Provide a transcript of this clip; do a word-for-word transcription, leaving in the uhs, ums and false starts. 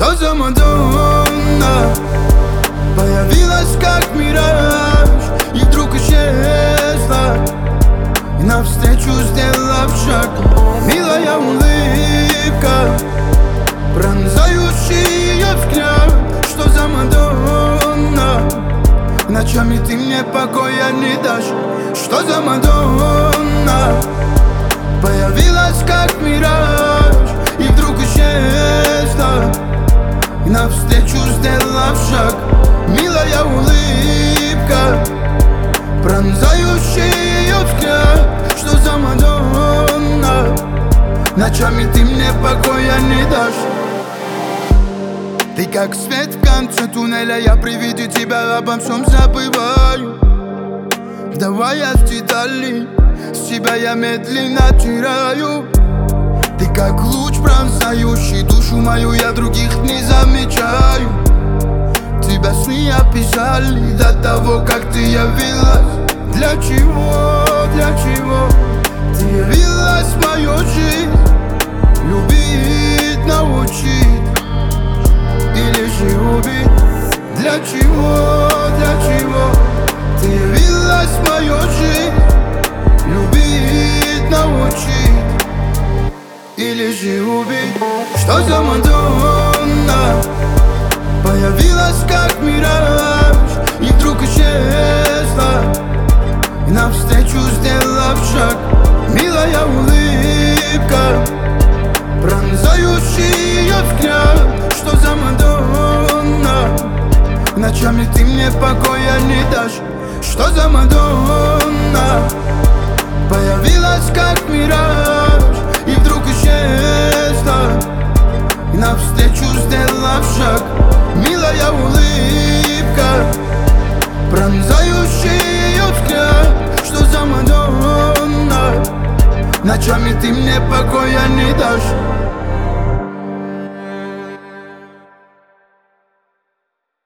Что за Мадонна появилась как мираж и вдруг исчезла, и навстречу сделав шаг. Милая улыбка, пронзающий ее взгляд. Что за Мадонна, ночами ты мне покоя не дашь. Что за Мадонна появилась как мираж и вдруг исчезла, и навстречу сделав шаг. Милая улыбка, пронзающий ее взгляд. Что за Мадонна, ночами ты мне покоя не дашь. Ты как свет в конце туннеля, я при виде тебя обо всем забываю. Вдаваясь в детали, с тебя я медленно теряю. Ты как луч, пронзающий душу мою, я других не замечаю. Тебя сны описали до того, как ты явилась. Для чего, для чего ты явилась в мою жизнь? Любить научить или же убить? Для чего, для чего ты явилась в мою жизнь? Любить научить или же убить? Что за Мадонна появилась как мираж и вдруг исчезла, и навстречу сделав шаг. Милая улыбка, пронзающий ее взгляд. Что за Мадонна, ночами ты мне покоя не дашь. Что за Мадонна появилась как мираж и вдруг исчезла, и навстречу сделав шаг. Милая улыбка, пронзающий ее взгляд. Что за Мадонна, ночами ты мне покоя не дашь.